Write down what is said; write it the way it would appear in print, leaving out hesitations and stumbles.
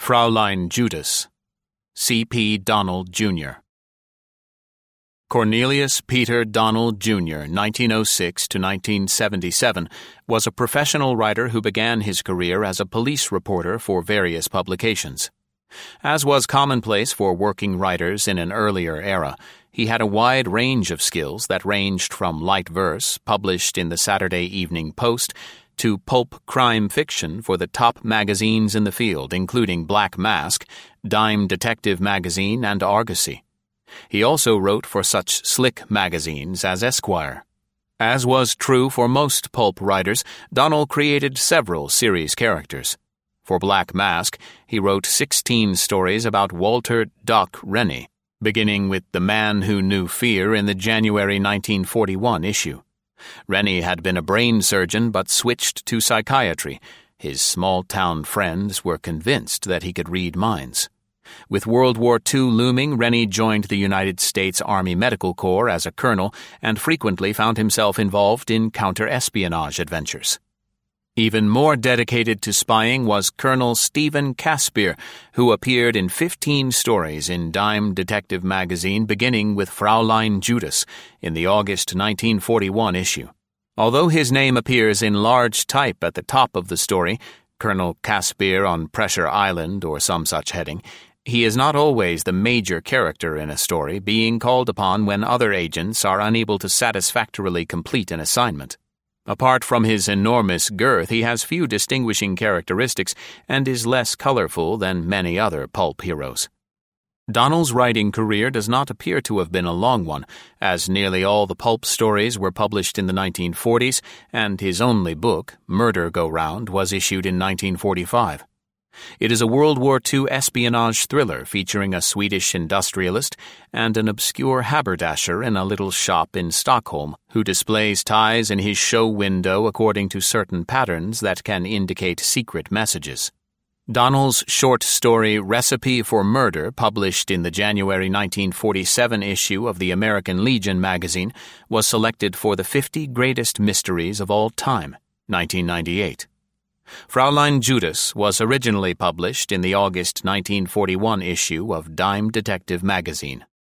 Fraulein Judas, C.P. Donald, Jr. Cornelius Peter Donald, Jr., 1906 to 1977, was a professional writer who began his career as a police reporter for various publications. As was commonplace for working writers in an earlier era, he had a wide range of skills that ranged from light verse, published in the Saturday Evening Post, to pulp crime fiction for the top magazines in the field, including Black Mask, Dime Detective Magazine, and Argosy. He also wrote for such slick magazines as Esquire. As was true for most pulp writers, Donald created several series characters. For Black Mask, he wrote 16 stories about Walter "Doc" Rennie, beginning with The Man Who Knew Fear in the January 1941 issue. Rennie had been a brain surgeon but switched to psychiatry. His small-town friends were convinced that he could read minds. With World War II looming, Rennie joined the United States Army Medical Corps as a colonel and frequently found himself involved in counter-espionage adventures. Even more dedicated to spying was Colonel Stephen Caspier, who appeared in 15 stories in Dime Detective Magazine, beginning with Fraulein Judas in the August 1941 issue. Although his name appears in large type at the top of the story, Colonel Caspier on Pressure Island or some such heading, he is not always the major character in a story, being called upon when other agents are unable to satisfactorily complete an assignment. Apart from his enormous girth, he has few distinguishing characteristics and is less colorful than many other pulp heroes. Donald's writing career does not appear to have been a long one, as nearly all the pulp stories were published in the 1940s, and his only book, Murder Go Round, was issued in 1945. It is a World War II espionage thriller featuring a Swedish industrialist and an obscure haberdasher in a little shop in Stockholm who displays ties in his show window according to certain patterns that can indicate secret messages. Donald's short story Recipe for Murder, published in the January 1947 issue of the American Legion magazine, was selected for the 50 Greatest Mysteries of All Time, 1998. Fraulein Judas was originally published in the August 1941 issue of Dime Detective Magazine.